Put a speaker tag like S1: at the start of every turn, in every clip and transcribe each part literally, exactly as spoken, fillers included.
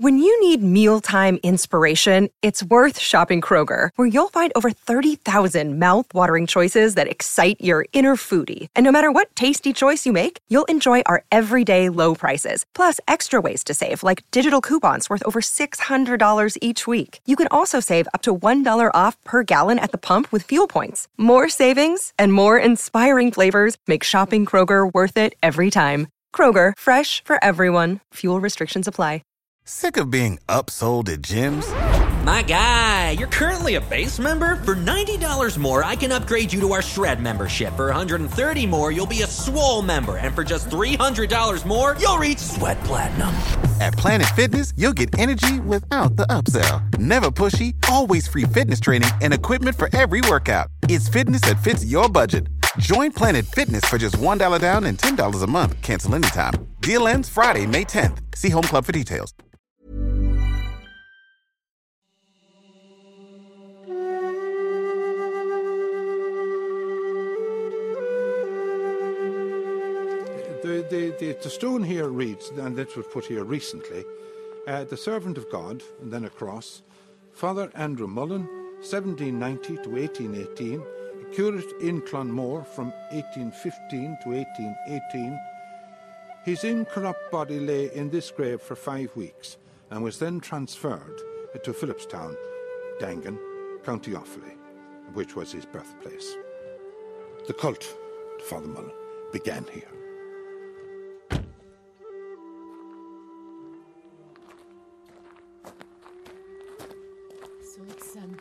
S1: When you need mealtime inspiration, it's worth shopping Kroger, where you'll find over thirty thousand mouth-watering choices that excite your inner foodie. And no matter what tasty choice you make, you'll enjoy our everyday low prices, plus extra ways to save, like digital coupons worth over six hundred dollars each week. You can also save up to one dollar off per gallon at the pump with fuel points. More savings and more inspiring flavors make shopping Kroger worth it every time. Kroger, fresh for everyone. Fuel restrictions apply.
S2: Sick of being upsold at gyms?
S3: My guy, you're currently a base member? For ninety dollars more, I can upgrade you to our Shred membership. For one hundred thirty dollars more, you'll be a Swole member. And for just three hundred dollars more, you'll reach Sweat Platinum.
S2: At Planet Fitness, you'll get energy without the upsell. Never pushy, always free fitness training and equipment for every workout. It's fitness that fits your budget. Join Planet Fitness for just one dollar down and ten dollars a month. Cancel anytime. Deal ends Friday, May tenth. See Home Club for details.
S4: The, the, the, the stone here reads, and this was put here recently, uh, the servant of God, and then a cross, Father Andrew Mullen, seventeen ninety to eighteen eighteen, curate in Clonmore from eighteen fifteen to eighteen eighteen. His incorrupt body lay in this grave for five weeks and was then transferred to Philipstown, Dangan, County Offaly, which was his birthplace. The cult to Father Mullen began here.
S5: So it's um,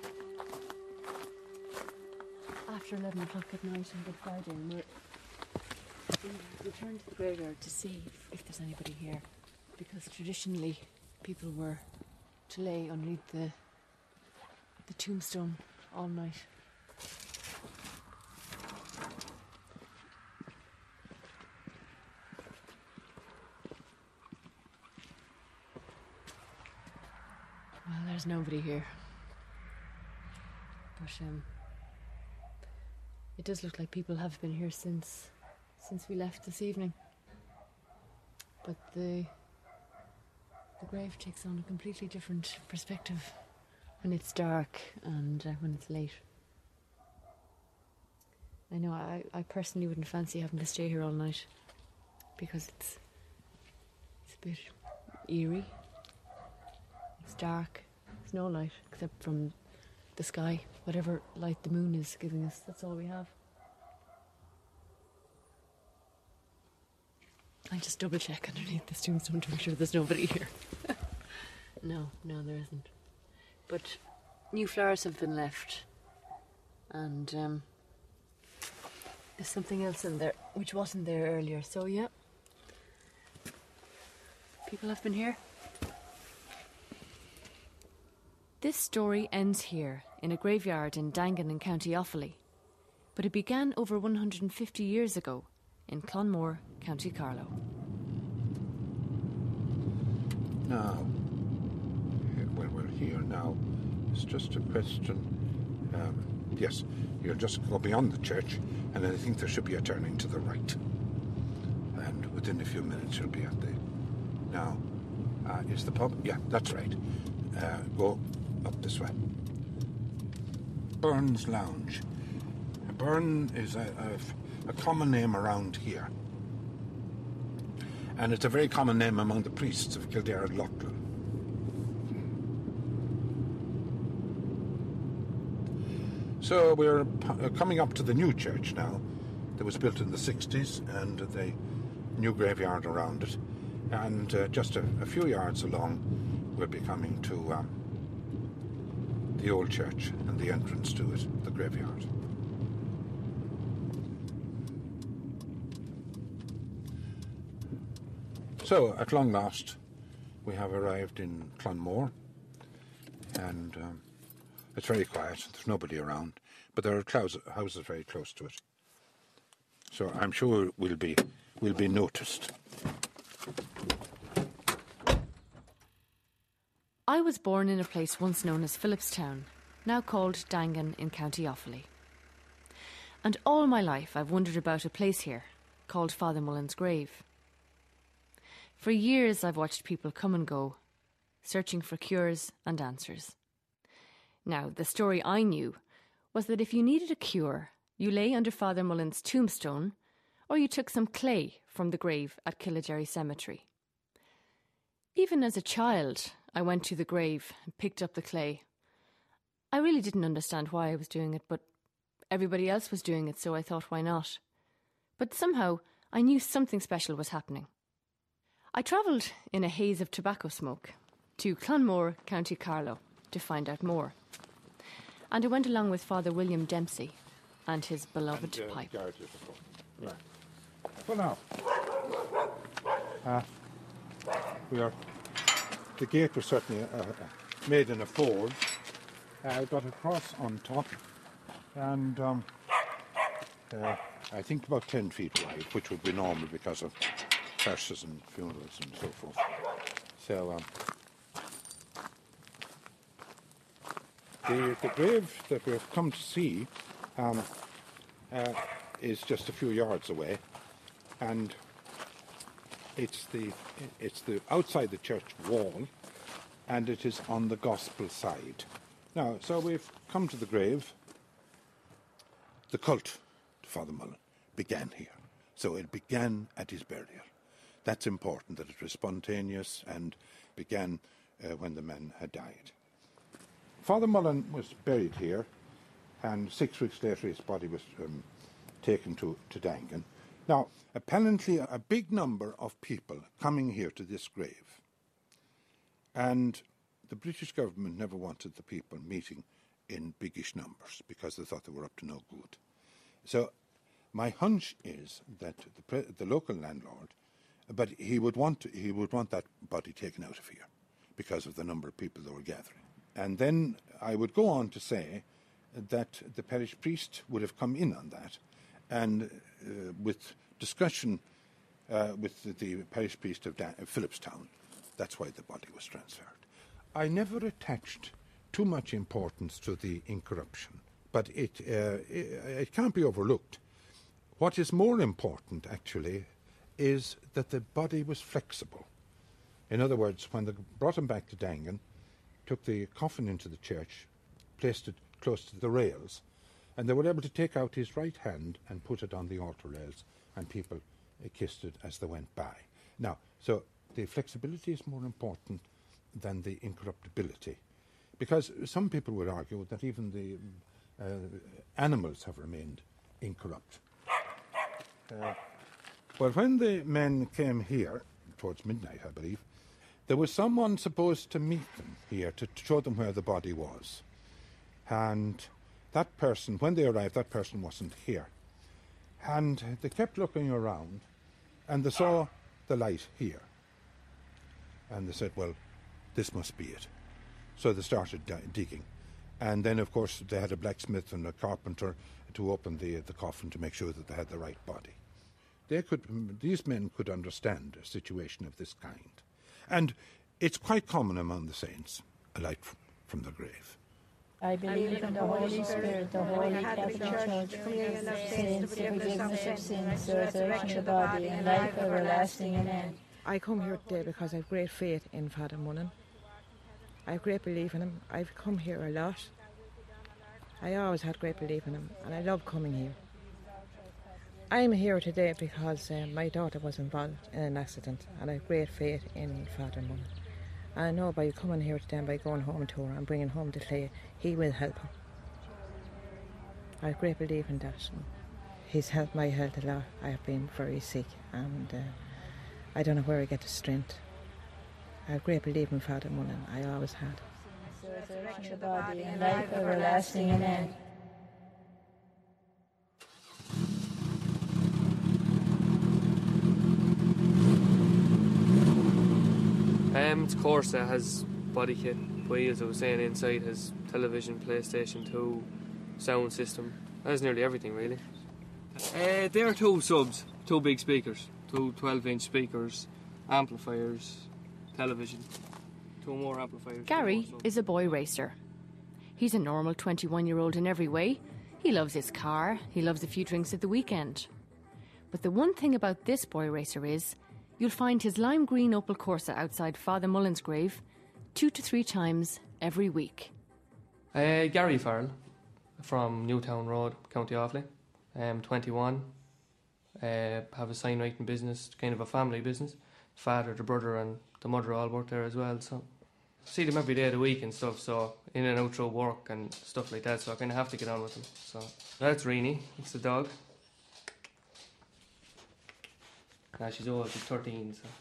S5: after eleven o'clock at night on Good Friday, and we're we returned to the graveyard to see if, if there's anybody here, because traditionally people were to lay underneath the the tombstone all night. Well, there's nobody here. But um, it does look like people have been here since since we left this evening. But the the grave takes on a completely different perspective when it's dark and uh, when it's late. I know I, I personally wouldn't fancy having to stay here all night, because it's it's a bit eerie. It's dark. There's no light except from the sky. Whatever light the moon is giving us, that's all we have. I'll just double check underneath this tombstone to make sure there's nobody here. No, no, there isn't. But new flowers have been left, and um, there's something else in there which wasn't there earlier. So yeah, people have been here.
S6: This story ends here, in a graveyard in Dangan in County Offaly. But it began over one hundred fifty years ago in Clonmore, County Carlow.
S4: Now, well, we're here now. It's just a question. Um, yes, you'll just go beyond the church, and then I think there should be a turning to the right. And within a few minutes, you'll be at the... Now, uh, is the pub? Yeah, that's right. Uh, go up this way. Burns Lounge. Burn is a, a, a common name around here. And it's a very common name among the priests of Kildare and Loughnan. So we're p- coming up to the new church now. That was built in the sixties, and the new graveyard around it. And uh, just a, a few yards along, we'll be coming to um, the old church and the entrance to it, the graveyard. So, at long last, we have arrived in Clonmore, and um, it's very quiet. There's nobody around, but there are clous- houses very close to it. So I'm sure we'll be we'll be noticed.
S6: I was born in a place once known as Philipstown, now called Dangan in County Offaly. And all my life I've wondered about a place here, called Father Mullen's grave. For years I've watched people come and go, searching for cures and answers. Now, the story I knew was that if you needed a cure, you lay under Father Mullen's tombstone, or you took some clay from the grave at Killajerry Cemetery. Even as a child, I went to the grave and picked up the clay. I really didn't understand why I was doing it, but everybody else was doing it, so I thought, why not? But somehow, I knew something special was happening. I travelled in a haze of tobacco smoke to Clonmore, County Carlow, to find out more. And I went along with Father William Dempsey and his beloved
S4: and, uh,
S6: pipe.
S4: Right. Well, now, uh, we are. The gate was certainly uh, made in a forge. Uh, got a cross on top, and um, uh, I think about ten feet wide, which would be normal because of hearses and funerals and so forth. So um, the the grave that we've come to see um, uh, is just a few yards away, and it's the it's the outside the church wall, and it is on the gospel side. Now, so we've come to the grave. The cult to Father Mullen began here. So it began at his burial. That's important, that it was spontaneous and began uh, when the man had died. Father Mullen was buried here, and six weeks later his body was um, taken to, to Dangan. Now, apparently a big number of people coming here to this grave, and the British government never wanted the people meeting in biggish numbers because they thought they were up to no good. So my hunch is that the, pre- the local landlord, but he would want to, he would want that body taken out of here because of the number of people that were gathering. And then I would go on to say that the parish priest would have come in on that, and uh, with discussion uh, with the, the parish priest of Dan- Phillipstown, that's why the body was transferred. I never attached too much importance to the incorruption, but it, uh, it, it can't be overlooked. What is more important, actually, is that the body was flexible. In other words, when they brought him back to Dangan, took the coffin into the church, placed it close to the rails, and they were able to take out his right hand and put it on the altar rails, and people uh, kissed it as they went by. Now, so the flexibility is more important than the incorruptibility, because some people would argue that even the uh, animals have remained incorrupt. Uh, but when the men came here, towards midnight I believe, there was someone supposed to meet them here to show them where the body was. And that person, when they arrived, that person wasn't here. And they kept looking around, and they saw the light here. And they said, well, this must be it. So they started di- digging. And then, of course, they had a blacksmith and a carpenter to open the, the coffin to make sure that they had the right body. They could, these men could understand a situation of this kind. And it's quite common among the saints, a light f- from the grave.
S7: I believe in the Holy Spirit, the Holy Catholic Church, forgiveness of sins, forgiveness of sins, the resurrection of the body, and life everlasting. Amen.
S8: I come here today because I have great faith in Father Mullen. I have great belief in him. I've come here a lot. I always had great belief in him, and I love coming here. I'm here today because uh, my daughter was involved in an accident, and I have great faith in Father Mullen. And I know by coming here today and by going home to her and bringing home the clay, he will help her. I have great belief in that. He's helped my health a lot. I have been very sick, and uh, I don't know where I get the strength. I have great belief in Father Mullen. I always had.
S7: The resurrection of the body, and life everlasting. Amen.
S9: Um, it's Corsa, has body kit, wheels, I was saying, inside, has television, PlayStation two, sound system, has nearly everything really. Uh, there are two subs, two big speakers, two twelve inch speakers, amplifiers, television, two more amplifiers.
S6: Gary is a boy racer. He's a normal twenty-one-year-old in every way. He loves his car, he loves a few drinks at the weekend. But the one thing about this boy racer is, you'll find his lime green Opel Corsa outside Father Mullen's grave two to three times every week.
S9: Uh, Gary Farrell from Newtown Road, County Offaly. Um, twenty-one. Uh, have a signwriting business, kind of a family business. Father, the brother and the mother all work there as well. So see them every day of the week and stuff, so in and out through work and stuff like that, so I kind of have to get on with them. So that's Reenie, it's the dog. Now she's old, she's thirteen, so.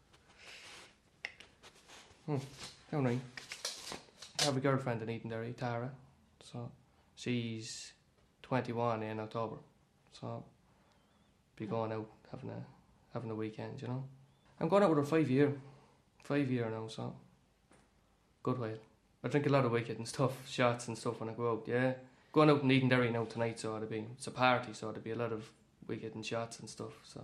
S9: Hmm, down right. I have a girlfriend in Edenderry, Tara, so she's twenty-one in October, so be going out having a having a weekend, you know. I'm going out with her five year, five year now, so good while. I drink a lot of wicked and stuff, shots and stuff when I go out, yeah. Going out in Edenderry now tonight, so it'll be, it's a party, so there'll be a lot of wicked and shots and stuff, so.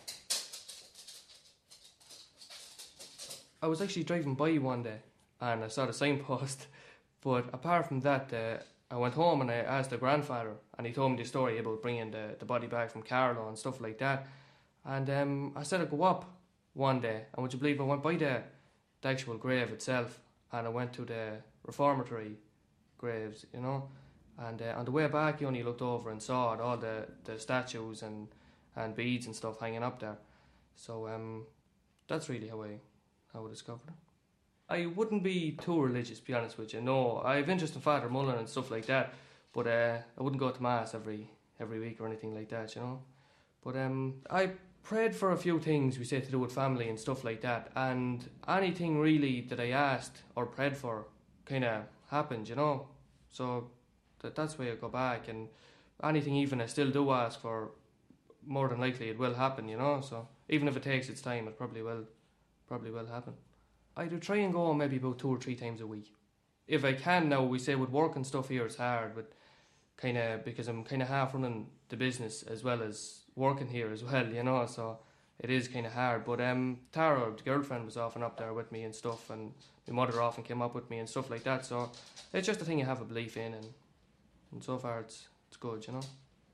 S9: I was actually driving by one day and I saw the signpost, but apart from that, uh, I went home and I asked the grandfather and he told me the story about bringing the, the body back from Carlow and stuff like that. And um, I said I'd go up one day, and would you believe I went by the, the actual grave itself, and I went to the reformatory graves, you know, and uh, on the way back you only looked over and saw it, all the, the statues and, and beads and stuff hanging up there. So um, that's really how I, how I discovered it. I wouldn't be too religious, to be honest with you, no. I have interest in Father Mullen and stuff like that, but uh, I wouldn't go to Mass every every week or anything like that, you know. But um, I prayed for a few things, we say, to do with family and stuff like that, and anything really that I asked or prayed for kind of happened, you know. So that, that's why I go back, and anything even I still do ask for, more than likely it will happen, you know. So even if it takes its time, it probably will, probably will happen. I do try and go maybe about two or three times a week. If I can now, we say with work and stuff here it's hard, but kind of, because I'm kind of half running the business as well as working here as well, you know, so it is kind of hard. But um, Tara, the girlfriend, was often up there with me and stuff, and my mother often came up with me and stuff like that, so it's just a thing you have a belief in, and, and so far it's, it's good, you know.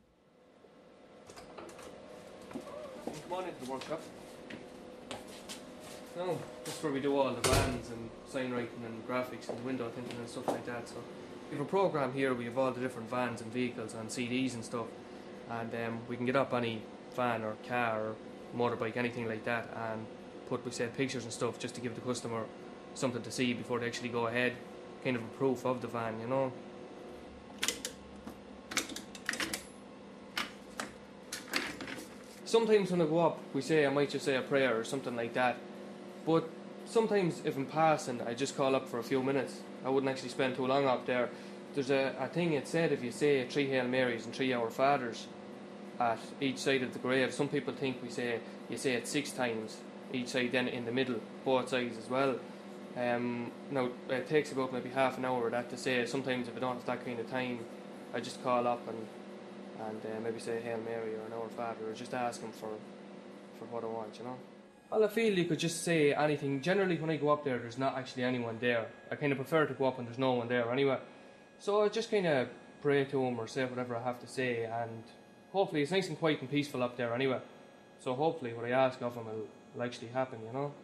S9: Come on into the workshop. No, that's where we do all the vans and sign writing and graphics and window tinting and stuff like that. So we have a program here, we have all the different vans and vehicles and C Ds and stuff, and um, we can get up any van or car or motorbike, anything like that, and put, we say, pictures and stuff just to give the customer something to see before they actually go ahead, kind of a proof of the van, you know. Sometimes when I go up, we say, I might just say a prayer or something like that. But sometimes if I'm passing, I just call up for a few minutes. I wouldn't actually spend too long up there. There's a, a thing it said, if you say three Hail Marys and three Our Fathers at each side of the grave, some people think we say, you say it six times, each side, then in the middle, both sides as well. Um, now, it takes about maybe half an hour that to say. Sometimes if I don't have that kind of time, I just call up and and uh, maybe say Hail Mary or an Our Father, or just ask them for, for what I want, you know. Well, I feel you could just say anything. Generally, when I go up there, there's not actually anyone there. I kind of prefer to go up and there's no one there anyway. So I just kind of pray to him or say whatever I have to say, and hopefully it's nice and quiet and peaceful up there anyway. So hopefully what I ask of him will, will actually happen, you know.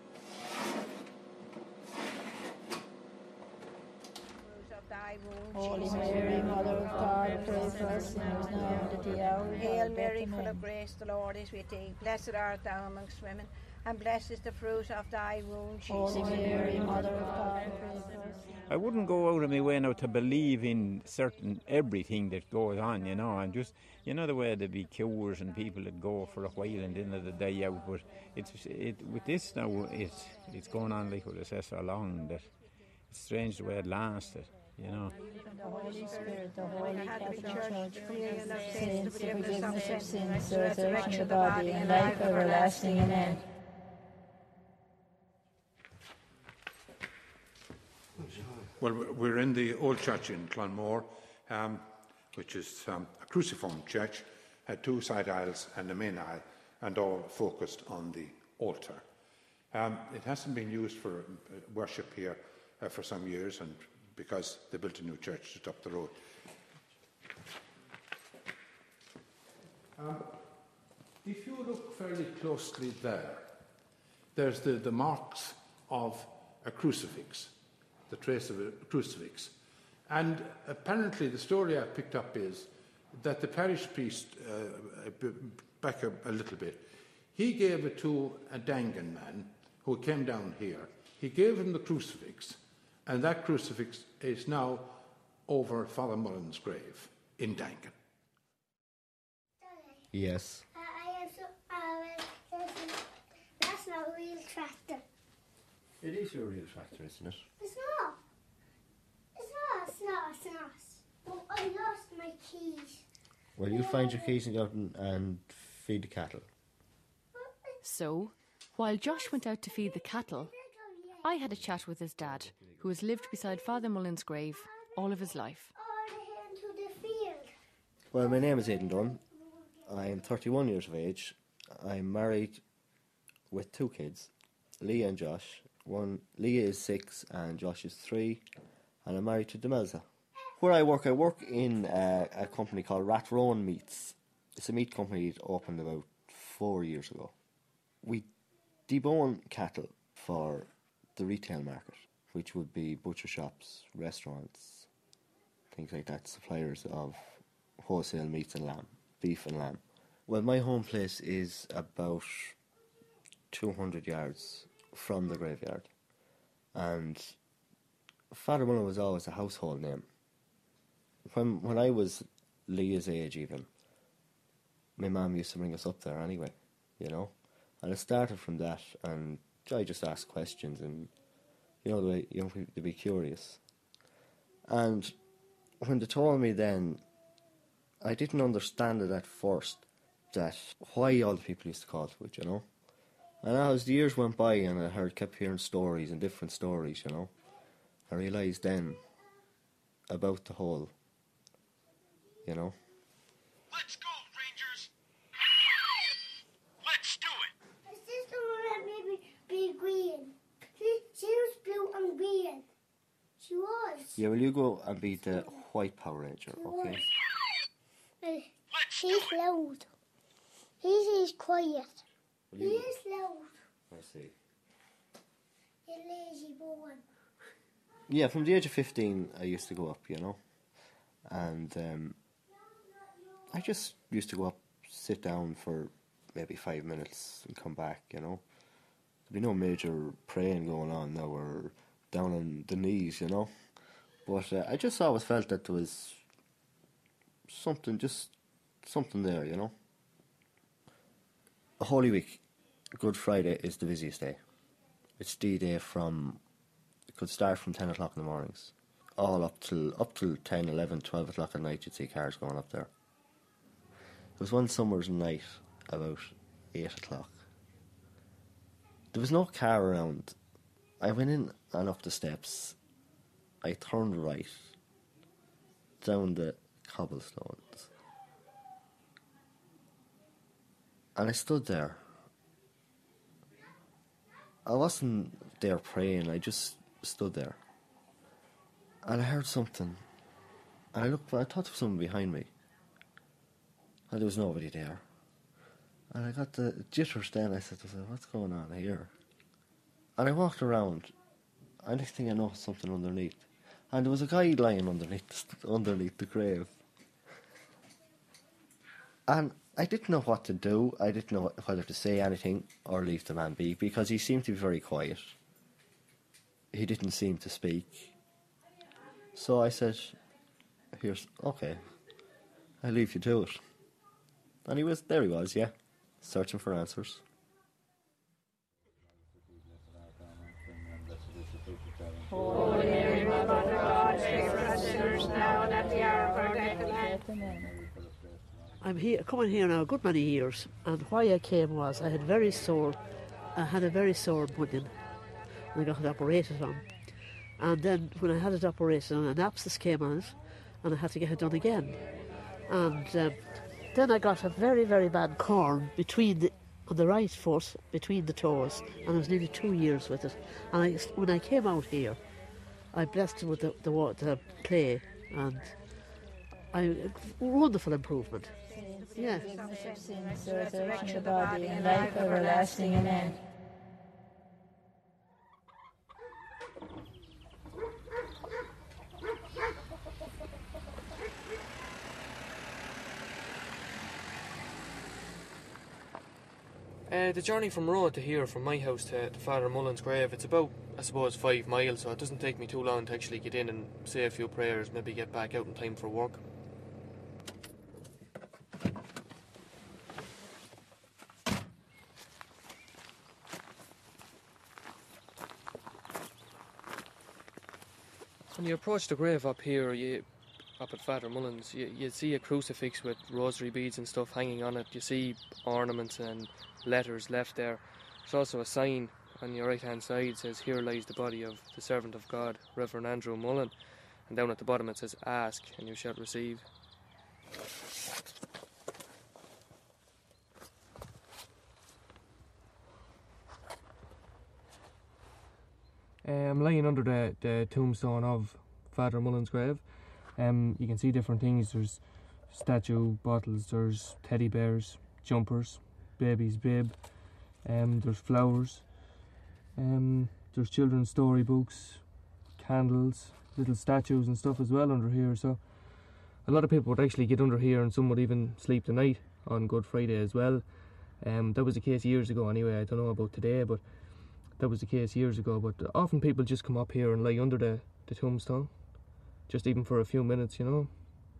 S7: Holy Mary, Mother of God, pray for us sinners now and at the hour of our death.
S10: Hail Mary, full of grace, the Lord is with thee. Blessed art thou amongst women, and blessed is the fruit of thy womb, Jesus.
S7: Holy Mary, Mother of God, pray for us.
S11: I wouldn't go out of my way now to believe in certain everything that goes on, you know, and just, you know, the way there'd be cures and people that go for a while and then they die out. But it's it with this now, it's it's going on like what it says so long that it's strange the way it lasted. You know.
S7: The Holy Spirit, the Holy Catholic Church, communion of saints, the forgiveness of sins, the resurrection of the body, and life everlasting. Amen.
S4: Well, we're in the old church in Clonmore, um, which is um, a cruciform church, had two side aisles and a main aisle, and all focused on the altar. Um, it hasn't been used for uh, worship here uh, for some years, and because they built a new church just up the road. Um, if you look fairly closely there, there's the, the marks of a crucifix the trace of a crucifix. And apparently the story I picked up is that the parish priest, uh, back a, a little bit, he gave it to a Dangan man who came down here. He gave him the crucifix, and that crucifix is now over Father Mullen's grave in Dangan.
S12: Yes.
S13: Uh, I am so, uh, that's not a real tractor.
S12: It is your real tractor, isn't it?
S13: It's not. It's not, it's not, it's not. Oh, I lost my keys.
S12: Well, you find your keys and go out and, and feed the cattle.
S6: So, while Josh went out to feed the cattle, I had a chat with his dad, who has lived beside Father Mullen's grave all of his life.
S13: Into the field.
S12: Well, my name is Aidan Dunn. I'm thirty-one years of age. I'm married with two kids, Leah and Josh. One, Leah is six and Josh is three, and I'm married to Demelza. Where I work, I work in a, a company called Rathrowan Meats. It's a meat company that opened about four years ago. We debone cattle for the retail market, which would be butcher shops, restaurants, things like that, suppliers of wholesale meats and lamb, beef and lamb. Well, my home place is about two hundred yards from the graveyard, and Father Mullen was always a household name. When when I was Leah's age even, my mum used to bring us up there anyway, you know. And it started from that, and I just asked questions, and, you know, the way young people to be curious. And when they told me then, I didn't understand it at first, that why all the people used to call it it, you know. And as the years went by and I heard, kept hearing stories and different stories, you know, I realised then about the whole, you know.
S14: Let's go, Rangers! Let's do it!
S13: Is this the one that made me be green? She, she was blue and green. She was.
S12: Yeah, well, you go and be the white Power Ranger,
S13: She
S12: okay?
S13: was. Uh, he's loud. He's, he's quiet. He
S12: you-
S13: is loud.
S12: I see.
S13: You lazy boy.
S12: Yeah, from the age of fifteen, I used to go up, you know. And um, I just used to go up, sit down for maybe five minutes and come back, you know. There'd be no major praying going on now or down on the knees, you know. But uh, I just always felt that there was something, just something there, you know. Holy Week, Good Friday is the busiest day. It's D-Day from, it could start from ten o'clock in the mornings, all up till up till ten, eleven, twelve o'clock at night. You'd see cars going up there. There was one summer's night about eight o'clock. There was no car around. I went in and up the steps. I turned right down the cobblestones, and I stood there. I wasn't there praying, I just stood there. And I heard something. And I looked, I thought there was someone behind me. And there was nobody there. And I got the jitters then. I said, what's going on here? And I walked around. And next thing I noticed something underneath. And there was a guy lying underneath, underneath the grave. And I didn't know what to do. I didn't know whether to say anything or leave the man be, because he seemed to be very quiet. He didn't seem to speak. So I said, here's, okay, I'll leave you to it. And he was, there he was, yeah, searching for answers.
S10: Holy Mary, Mother of God, pray for us sinners now and at the hour of our death. Amen.
S15: I'm here, coming here now a good many years, and why I came was I had very sore, I had a very sore bunion, and I got it operated on. And then when I had it operated on, an abscess came on it, and I had to get it done again. And um, then I got a very, very bad corn between the, on the right foot, between the toes, and I was nearly two years with it. And I, when I came out here, I blessed it with the, the, wa- the clay, and I, wonderful improvement. Yeah.
S7: Forgiveness of sins, resurrection of the body, and life everlasting. Amen.
S9: Uh, the journey from Rowan to here, from my house to, to Father Mullen's grave, it's about, I suppose, five miles, so it doesn't take me too long to actually get in and say a few prayers, maybe get back out in time for work. When you approach the grave up here, you, up at Father Mullen's, you, you see a crucifix with rosary beads and stuff hanging on it. You see ornaments and letters left there. There's also a sign on your right hand side says, "Here lies the body of the servant of God, Reverend Andrew Mullen." And down at the bottom it says, "Ask and you shall receive." I'm lying under the, the tombstone of Father Mullen's grave. Um, you can see different things. There's statue bottles, there's teddy bears, jumpers, baby's bib, um, there's flowers, um, there's children's storybooks, candles, little statues and stuff as well under here. So a lot of people would actually get under here, and some would even sleep the night on Good Friday as well. Um, that was the case years ago anyway. I don't know about today, but that was the case years ago. But often people just come up here and lie under the, the tombstone, just even for a few minutes, you know.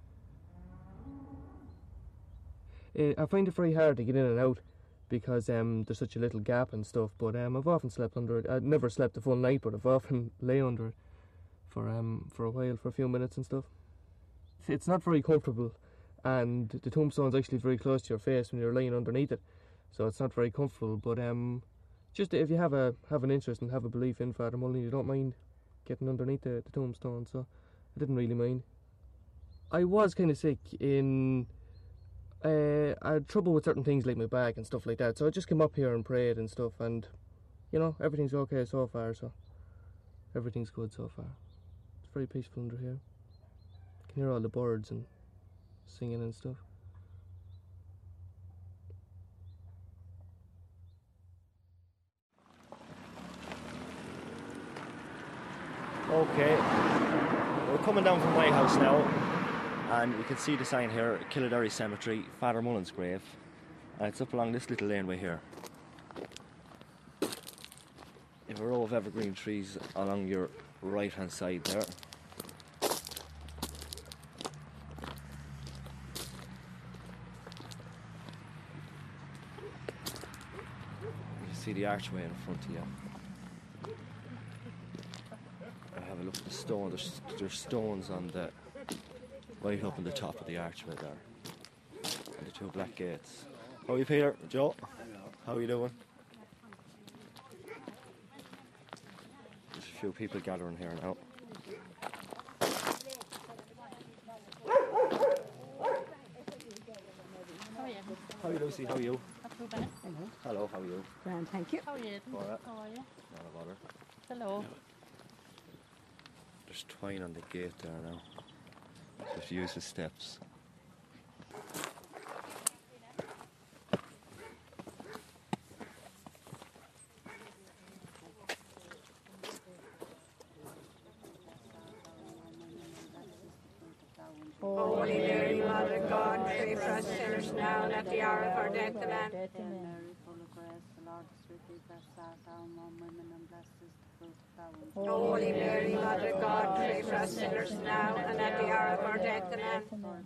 S9: Uh, I find it very hard to get in and out because um, there's such a little gap and stuff, but um, I've often slept under it. I've never slept a full night, but I've often lay under it for um for a while, for a few minutes and stuff. It's not very comfortable, and the tombstone's actually very close to your face when you're lying underneath it, so it's not very comfortable. But um, just if you have a have an interest and have a belief in Father Mullen, you don't mind getting underneath the, the tombstone, so I didn't really mind. I was kind of sick in. Uh, I had trouble with certain things like my back and stuff like that, so I just came up here and prayed and stuff, and you know, everything's okay so far, so everything's good so far. It's very peaceful under here. You can hear all the birds and singing and stuff.
S12: Okay, we're coming down from my house now, and you can see the sign here, Killederry Cemetery, Father Mullen's grave, and it's up along this little laneway here. You have a row of evergreen trees along your right hand side there. You can see the archway in front of you. Have a look at the stone. There's, there's stones on the right up on the top of the archway there, and the two black gates. How are you, Peter? Joe? How are you doing? There's a few people gathering here now. How are you, Lucy? How are you?
S16: Hello.
S12: Hello, how are you?
S16: Grand, thank you. How are you?
S12: All right.
S16: How are you?
S12: Not a bother.
S16: Hello.
S12: There's twine on the gate there now. So if you use the steps.
S10: Holy Mary, Mother of God, pray for us sinners now and at the hour of our death. Amen. Holy Mary, Mother of God, pray for us sinners now and at the hour of our death. Amen.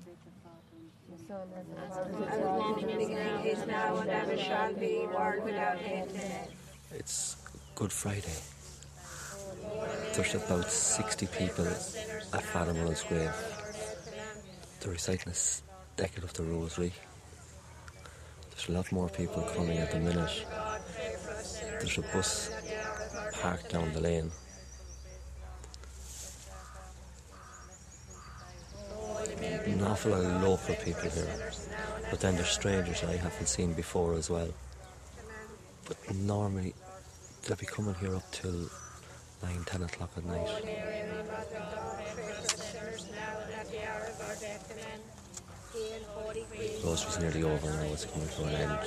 S10: As in the beginning, is now, and ever shall be, world without end.
S12: It's Good Friday. There's about sixty people at Father Mullen's grave. They're reciting a decade of the Rosary. There's a lot more people coming at the minute. There's a bus parked down the lane. An awful lot of local people here, but then there's strangers I haven't seen before as well. But normally they'll be coming here up till nine, ten o'clock at night. Rosary's nearly over now, it's coming to an end.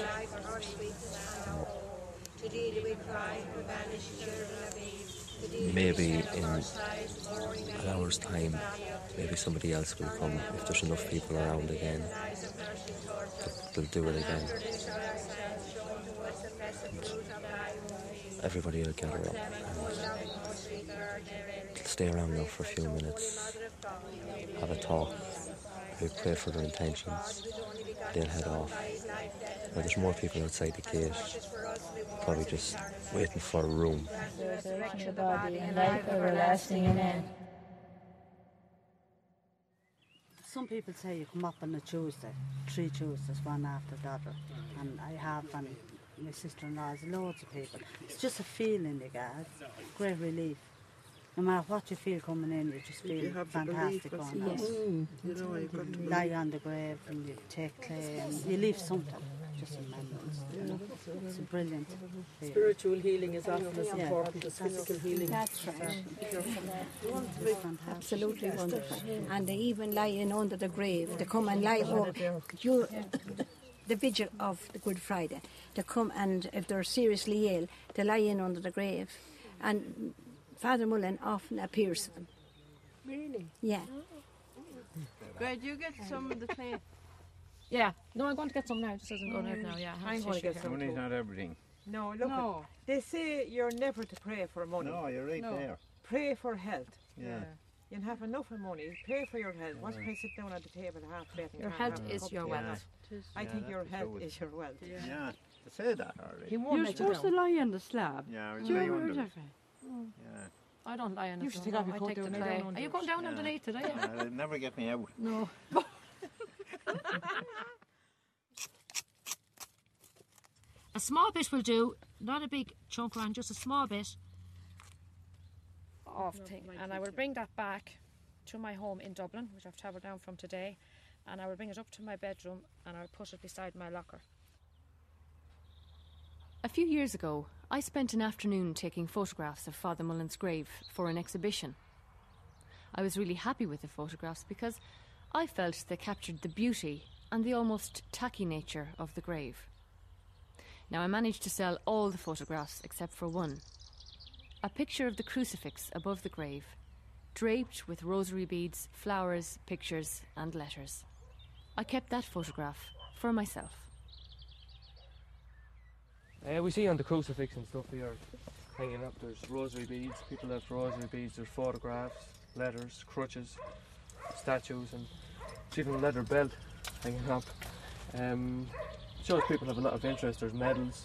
S12: Maybe in an hour's time, maybe somebody else will come if there's enough people around again. They'll do it again.
S17: everybody will gather up and stay around now for a few minutes, have a talk, we pray for their intentions, they'll head off. Now there's more people outside the gate, probably just waiting for a room.
S7: Resurrection of the body and life everlasting. Amen.
S18: Some people say you come up on a Tuesday, three Tuesdays, one after the other. And I have, and my sister-in-law has loads of people. It's just a feeling you get, it's great relief. No matter what you feel coming in, you just feel
S8: You have the
S18: fantastic
S8: belief,
S18: going
S8: yes.
S18: home.
S8: Mm, you know, you've got to
S18: Lie
S8: believe.
S18: on the grave and you take clay and you leave something, just in memories. You know? It's a brilliant feeling.
S16: Spiritual healing is often as
S18: Yeah.
S16: important as physical healing.
S19: That's right.
S18: Fantastic.
S19: Absolutely wonderful. And they even lie in under the grave. They come and lie over you, the vigil of the Good Friday. They come and if they're seriously ill, they lie in under the grave. And Father Mullen often appears to them.
S16: Really?
S19: Yeah.
S16: Great, you get some of the clay.
S20: Yeah, no, I'm going to get some now. It just isn't going out now. Yeah, I
S16: I'm
S20: have
S16: going to
S20: tissue
S16: get
S20: here.
S16: some.
S11: Money's not everything.
S8: No, look,
S16: No.
S8: at- they say you're never to pray for money.
S11: No, you're right
S8: No.
S11: there.
S8: Pray for health.
S11: Yeah.
S8: You'll have enough of money. Pray for your health. Once you sit down at the table half plate and
S20: Your
S8: can't
S20: health
S8: have a
S20: is
S8: cup
S20: your
S8: of
S20: wealth.
S8: tea.
S20: It is.
S8: I
S11: Yeah,
S8: think your
S11: that's the
S8: health
S11: truth.
S8: is your wealth.
S11: Yeah, they say that already.
S8: He won't
S16: You're
S8: let you
S16: supposed to
S8: down.
S16: lie on the slab.
S11: Yeah,
S16: Do
S11: it's
S16: you
S11: very
S16: ever heard
S11: wonderful.
S16: of it?
S11: Yeah.
S20: I don't lie on
S16: You
S20: it.
S16: should
S20: no,
S16: take off
S20: no,
S16: your
S20: I
S16: coat
S20: take the
S16: down there,
S20: clay.
S16: down
S20: Are you
S16: under
S20: going
S16: it.
S20: down
S11: Yeah.
S20: underneath it, are you?
S11: Yeah, they'll never get me out.
S20: No. A small bit will do, not a big chunk around, just a small bit of thing. And I will bring that back to my home in Dublin, which I've travelled down from today, and I will bring it up to my bedroom and I'll put it beside my locker.
S6: A few years ago, I spent an afternoon taking photographs of Father Mullen's grave for an exhibition. I was really happy with the photographs because I felt they captured the beauty and the almost tacky nature of the grave. Now, I managed to sell all the photographs except for one. A picture of the crucifix above the grave, draped with rosary beads, flowers, pictures and letters. I kept that photograph for myself.
S9: Uh, we see on the crucifix and stuff here hanging up, there's rosary beads, people left rosary beads, there's photographs, letters, crutches, statues, and there's even a leather belt hanging up. Um, shows people have a lot of interest. There's medals.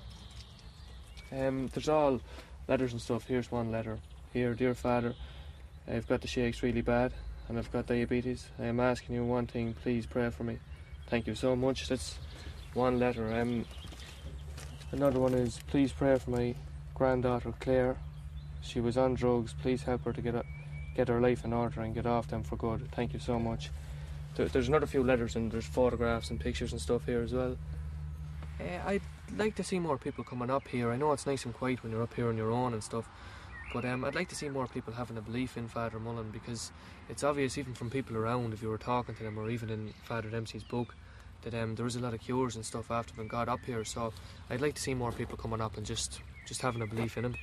S9: Um, there's all letters and stuff. Here's one letter. Here, dear Father, I've got the shakes really bad and I've got diabetes. I am asking you one thing, please pray for me. Thank you so much. That's one letter. Um, another one is, please pray for my granddaughter Claire. She was on drugs. Please help her to get a, get her life in order and get off them for good. Thank you so much. There, there's another few letters and there's photographs and pictures and stuff here as well. Uh, I'd like to see more people coming up here. I know it's nice and quiet when you're up here on your own and stuff, but um, I'd like to see more people having a belief in Father Mullen, because it's obvious even from people around, if you were talking to them, or even in Father Dempsey's book, that um, there is a lot of cures and stuff after when God up here. So I'd like to see more people coming up and just, just having a belief in him.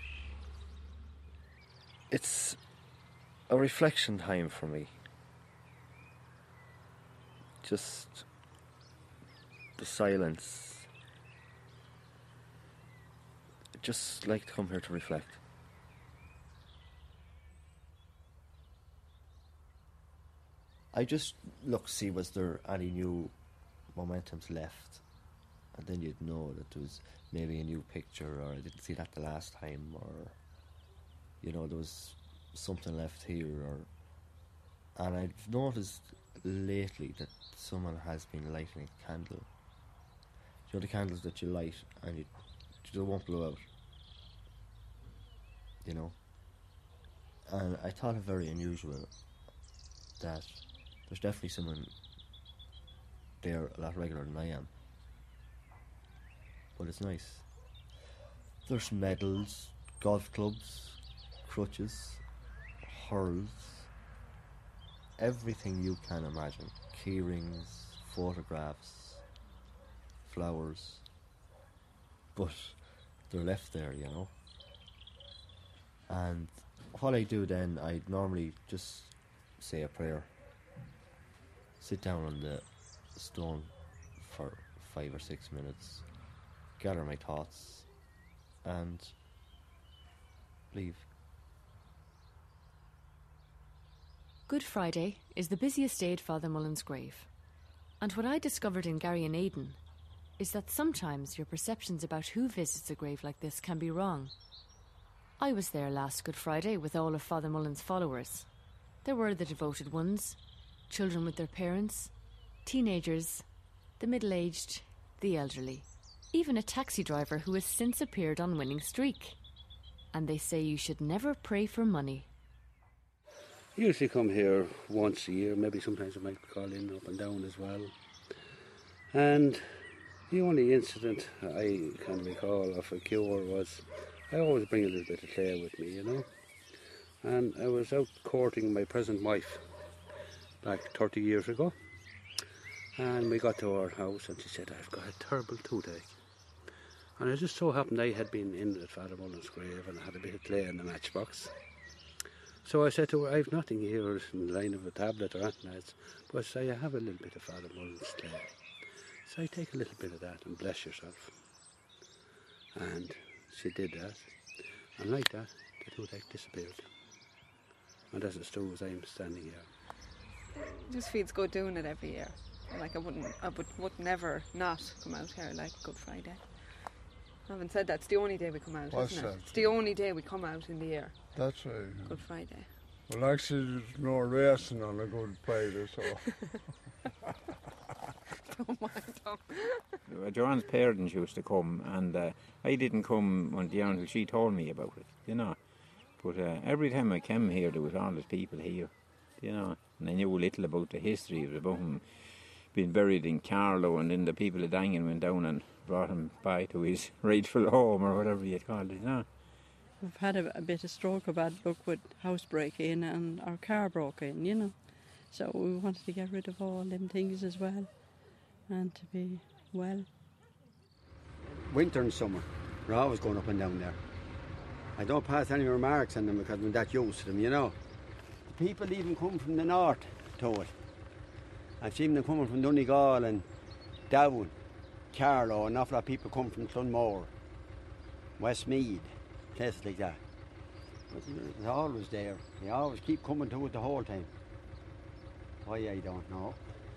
S17: It's a reflection time for me. Just the silence. Just like to come here to reflect. I just look to see was there any new momentums left, and then you'd know that there was maybe a new picture, or I didn't see that the last time, or you know there was something left here, or and I've noticed lately that someone has been lighting a candle. You know the candles that you light and you, they won't blow out. You know, and I thought it very unusual that there's definitely someone there a lot regular than I am. But it's nice. There's medals, golf clubs, crutches, hurls, everything you can imagine. Key rings, photographs, flowers. But they're left there, you know. And what I do then, I normally just say a prayer, sit down on the stone for five or six minutes, gather my thoughts, and leave.
S6: Good Friday is the busiest day at Father Mullen's grave. And what I discovered in Garryonaden is that sometimes your perceptions about who visits a grave like this can be wrong. I was there last Good Friday with all of Father Mullen's followers. There were the devoted ones, children with their parents, teenagers, the middle-aged, the elderly, even a taxi driver who has since appeared on Winning Streak. And they say you should never pray for money.
S21: I usually come here once a year, maybe sometimes I might call in up and down as well. And the only incident I can recall of a cure was I always bring a little bit of clay with me, you know. And I was out courting my present wife back thirty years ago. And we got to our house and she said, I've got a terrible toothache. And it just so happened I had been in at Father Mullen's grave and I had a bit of clay in the matchbox. So I said to her, I've nothing here in the line of a tablet or anything else, but I say, I have a little bit of Father Mullen's clay. So I take a little bit of that and bless yourself. And she did that. And like that, the toothache disappeared. And as it true as I'm standing here.
S16: It just feels good doing it every year. Like I wouldn't, I would, would never not come out here like Good Friday. Having said that, it's the only day we come out,
S22: What's
S16: isn't it?
S22: that?
S16: It's the only day we come out in the year.
S22: That's right.
S16: Good Friday.
S22: Well, actually, there's no racing on a Good Friday, so.
S16: Don't mind them.
S11: Joanne's parents used to come, and uh, I didn't come until she told me about it, you know. But uh, every time I came here, there was all these people here, you know. And I knew a little about the history of about him being buried in Carlow, and then the people of Dangan went down and brought him back to his rightful home, or whatever you call it, you know.
S23: We've had a, a bit of stroke of bad luck with house break-in and our car broke in, you know. So we wanted to get rid of all them things as well, and to be well.
S24: Winter and summer, we're always going up and down there. I don't pass any remarks on them because I'm that used to them, you know. The people even come from the north to it. I've seen them coming from Donegal and Down, Carlow, an awful lot of people come from Clonmore, Westmead, places like that. But it's always there. They always keep coming to it the whole time. Why, I don't know.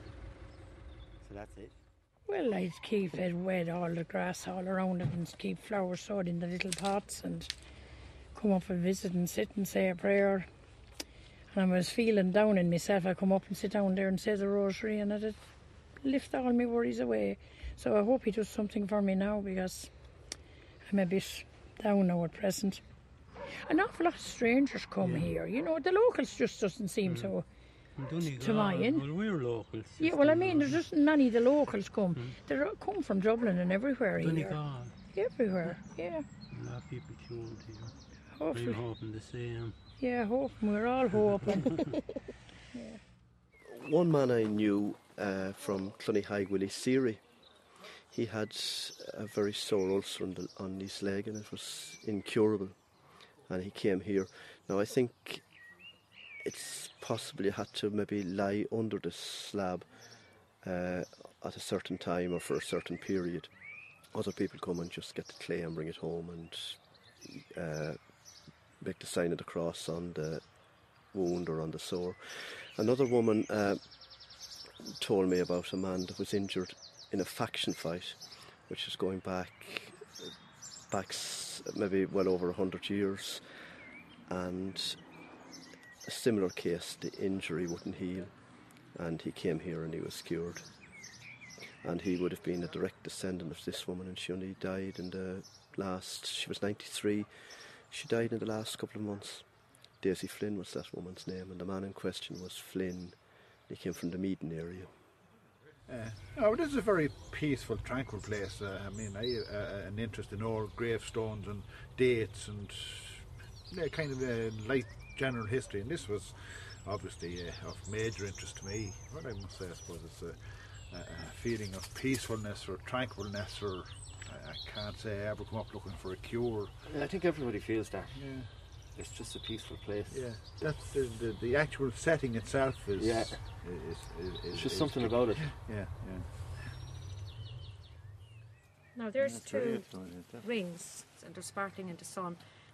S24: So that's it.
S25: Well, I'd keep it wet, all the grass all around it, and keep flowers sowed in the little pots, and come up and visit and sit and say a prayer. And I was feeling down in myself, I come up and sit down there and say the rosary, and it'd lift all my worries away. So I hope he does something for me now, because I'm a bit down now at present. An awful lot of strangers come yeah. here, you know, the locals just doesn't seem mm. so to mind.
S26: Well, we're locals.
S25: Yeah, well, I mean, there's just many the locals come. Mm. They come from Dublin and everywhere
S26: Donegal.
S25: here. Everywhere, yeah.
S26: A lot of people tuned here.
S25: Hopefully.
S26: We're hoping the same.
S25: Yeah, hoping. We're all hoping. yeah.
S27: One man I knew uh, from Cloneyhigh, Willie Seary, he had a very sore ulcer on, the, on his leg, and it was incurable. And he came here. Now, I think it's possibly had to maybe lie under the slab uh, at a certain time or for a certain period. Other people come and just get the clay and bring it home and uh, make the sign of the cross on the wound or on the sore. Another woman uh, told me about a man that was injured in a faction fight, which is going back back maybe well over a hundred years, and a similar case, the injury wouldn't heal, and he came here and he was cured. And he would have been a direct descendant of this woman, and she only died in the last, she was ninety-three, she died in the last couple of months. Daisy Flynn was that woman's name, and the man in question was Flynn. He came from the Meaden area.
S4: Uh, oh, this is a very peaceful, tranquil place. Uh, I mean, I uh, an interest in old gravestones and dates and uh, kind of uh, light general history, and this was obviously uh, of major interest to me. What I must say, I suppose, it's a, a feeling of peacefulness or tranquilness, or I, I can't say I ever come up looking for a cure.
S17: I think everybody feels that.
S4: Yeah.
S17: It's just a peaceful place.
S4: Yeah, that's the, the, the actual setting itself is.
S17: Yeah.
S4: Is, is, is,
S17: it's just
S4: is
S17: something
S4: good.
S17: about it.
S4: Yeah, yeah.
S20: Now there's
S17: That's
S20: two
S17: right,
S20: rings, and they're sparkling in the sun,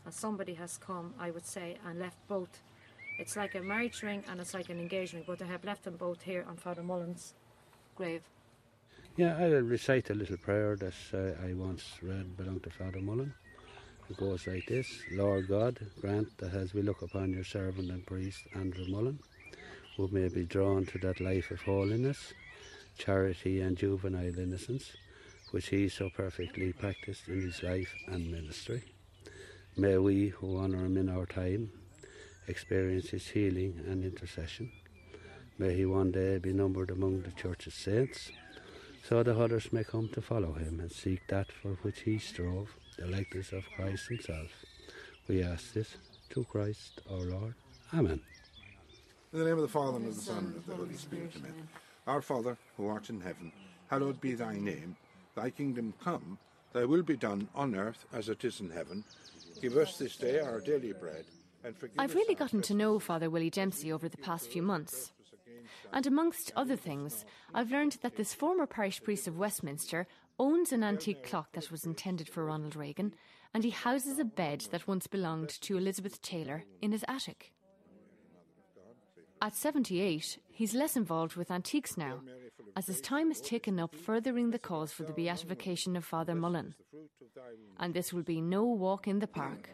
S20: as somebody has come, I would say, and left both. It's like a marriage ring and it's like an engagement, but I have left them both here on Father Mullen's grave.
S21: Yeah, I'll recite a little prayer that uh, I once read belonged to Father Mullen. It goes like this: Lord God, grant that as we look upon your servant and priest, Andrew Mullen, who may be drawn to that life of holiness, charity and juvenile innocence, which he so perfectly practiced in his life and ministry. May we, who honour him in our time, experience his healing and intercession. May he one day be numbered among the Church's saints, so that others may come to follow him and seek that for which he strove, the likeness of Christ himself. We ask this through Christ our Lord. Amen.
S4: In the name of the Father, and of the Son, and of the Holy Spirit, amen. Our Father, who art in heaven, hallowed be thy name. Thy kingdom come, thy will be done on earth as it is in heaven. Give us this day our daily bread, and forgive
S6: I've
S4: us
S6: really
S4: our
S6: gotten to know Father Willie Dempsey over the past few months. And amongst other things, I've learned that this former parish priest of Westminster owns an antique clock that was intended for Ronald Reagan, and he houses a bed that once belonged to Elizabeth Taylor in his attic. At seventy-eight, he's less involved with antiques now, as his time is taken up furthering the cause for the beatification of Father Mullen. And this will be no walk in the park.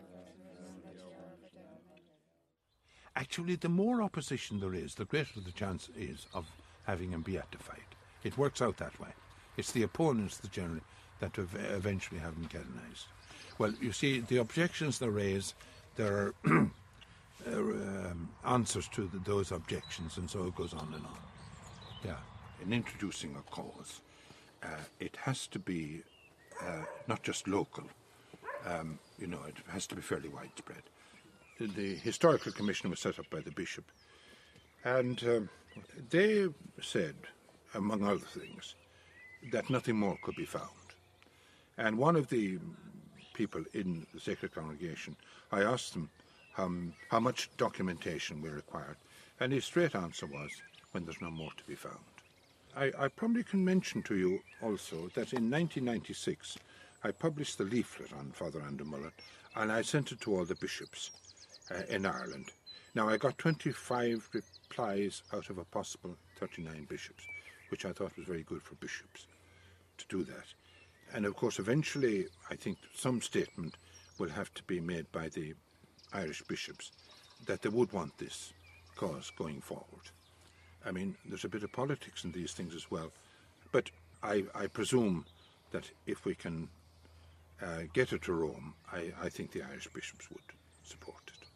S4: Actually, the more opposition there is, the greater the chance is of having him beatified. It works out that way. It's the opponents that generally that eventually have him canonized. Well, you see, the objections they raise, there are uh, um, answers to the, those objections, and so it goes on and on. Yeah, in introducing a cause, uh, it has to be uh, not just local. Um, you know, it has to be fairly widespread. The Historical Commission was set up by the Bishop, and um, they said, among other things, that nothing more could be found. And one of the people in the Sacred Congregation, I asked them um, how much documentation we required, and his straight answer was, when there's no more to be found. I, I probably can mention to you also that in nineteen ninety-six, I published the leaflet on Father Andrew Mullen, and I sent it to all the bishops uh, in Ireland. Now, I got twenty-five replies out of a possible thirty-nine bishops, which I thought was very good for bishops to do that. And of course, eventually, I think some statement will have to be made by the Irish bishops that they would want this cause going forward. I mean, there's a bit of politics in these things as well, but I, I presume that if we can uh, get it to Rome, I, I think the Irish bishops would support it.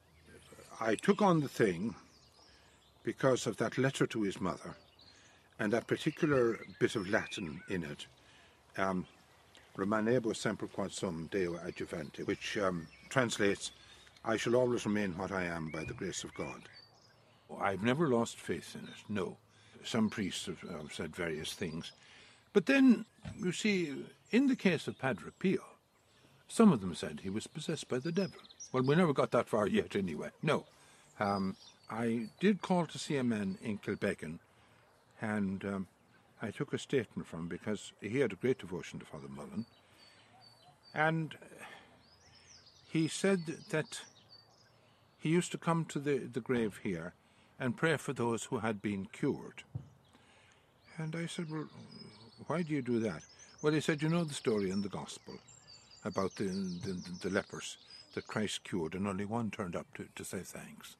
S4: I took on the thing because of that letter to his mother and that particular bit of Latin in it, um, Remanebo semper quod sum Deo adjuvante, which um, translates, I shall always remain what I am by the grace of God. I've never lost faith in it, no. Some priests have, have said various things. But then, you see, in the case of Padre Pio, some of them said he was possessed by the devil. Well, we never got that far yet anyway, no. Um, I did call to see a man in Kilbeggan, and um, I took a statement from him because he had a great devotion to Father Mullen. And he said that he used to come to the, the grave here and pray for those who had been cured. And I said, well, why do you do that? Well, he said, you know the story in the Gospel about the, the, the lepers that Christ cured, and only one turned up to, to say thanks.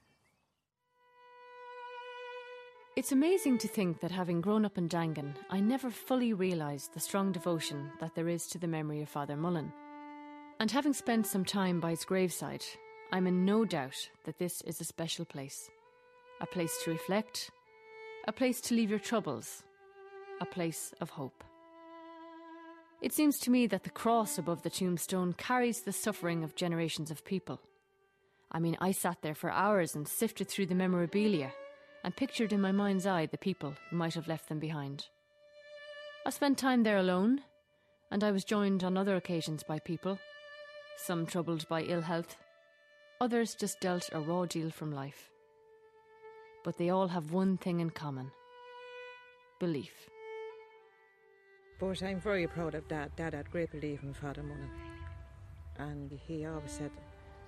S6: It's amazing to think that having grown up in Dangan, I never fully realised the strong devotion that there is to the memory of Father Mullen. And having spent some time by his graveside, I'm in no doubt that this is a special place. A place to reflect, a place to leave your troubles, a place of hope. It seems to me that the cross above the tombstone carries the suffering of generations of people. I mean, I sat there for hours and sifted through the memorabilia and pictured in my mind's eye the people who might have left them behind. I spent time there alone, and I was joined on other occasions by people, some troubled by ill health, others just dealt a raw deal from life. But they all have one thing in common: belief.
S8: But I'm very proud of Dad. Dad had great belief in Father Mullen. And he always said,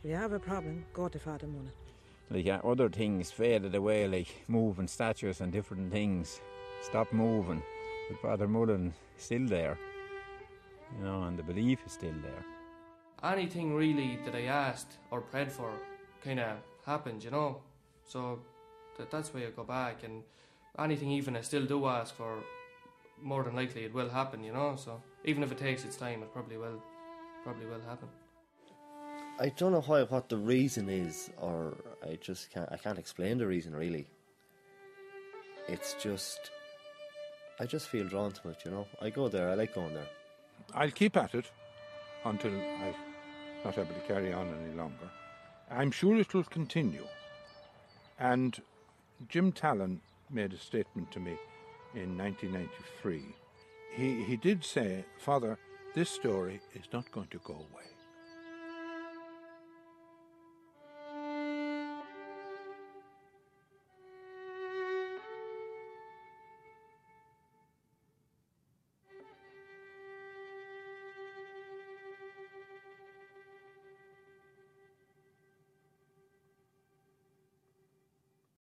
S8: If you have a problem, go to Father Mullen.
S11: Like uh, other things faded away, like moving statues and different things. Stop moving. But Father Mullen is still there. You know, and the belief is still there.
S9: Anything really that I asked or prayed for kind of happened, you know. So that, that's where I go back, and anything even I still do ask for, more than likely it will happen, you know. So even if it takes its time, it probably will, probably will happen.
S17: I don't know why, what the reason is, or I just can't, I can't explain the reason really. It's just, I just feel drawn to it, you know. I go there, I like going there.
S4: I'll keep at it until I'm not able to carry on any longer. I'm sure it will continue. And Jim Talon made a statement to me in nineteen ninety-three. He, he did say, Father, this story is not going to go away.